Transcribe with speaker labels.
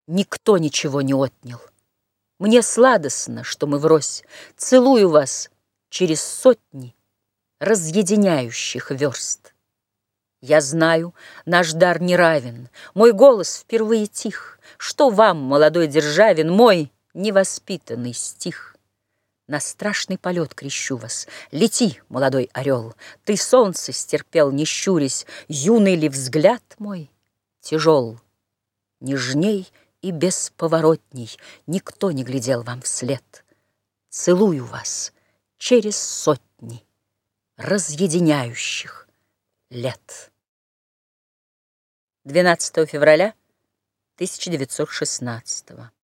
Speaker 1: никто ничего не отнял. Мне сладостно, что мы врозь. Целую вас через сотни разъединяющих верст. Я знаю, наш дар не равен, мой голос впервые тих. Что вам, молодой Державин, мой невоспитанный стих? На страшный полет крещу вас. Лети, молодой орел, ты солнце стерпел, не щурясь. Юный ли взгляд мой тяжел? Нежней и бесповоротней никто не глядел вам вслед. Целую вас через сотни разъединяющих лет. 12 февраля 1916